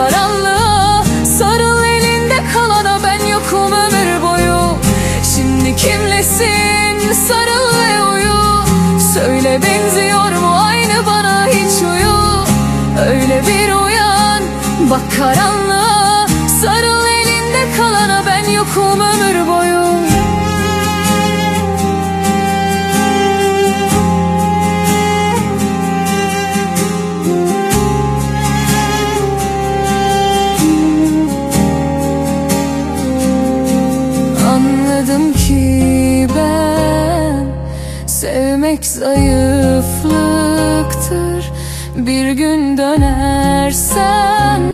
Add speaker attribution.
Speaker 1: karanlığa, sarıl elinde kalana, ben yokum ömür boyu. Şimdi kimlesin, sarıl ve uyu. Söyle, benziyor mu aynı bana, hiç uyu. Öyle bir uyan, bak karanlığa, sarıl elinde kalana, ben yokum ömür boyu. Anladım ki ben, sevmek zayıflıktır. Bir gün dönersen